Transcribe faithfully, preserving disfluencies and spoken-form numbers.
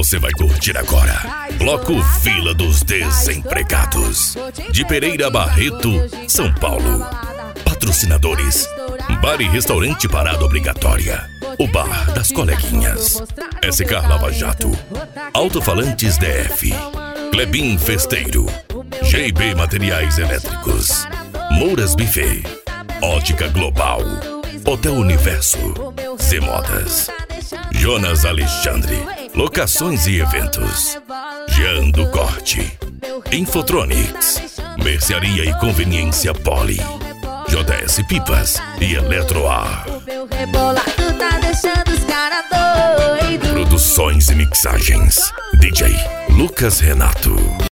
você vai curtir agora. Bloco Vila dos Desempregados, de Pereira Barreto, São Paulo. Patrocinadores: Bar e Restaurante Parada Obrigatória, o Bar das Coleguinhas, S K Lava Jato, Alto-Falantes D F, Klebin Festeiro, G B Materiais Elétricos, Mouras Buffet, Ótica Global, Hotel Universo, Z Modas, Jonas Alexandre, Locações e Eventos, Jean do Corte, Infotronics, Mercearia e Conveniência Poli, J S Pipas e Eletroar. Produções e mixagens: D J Lucas Renato.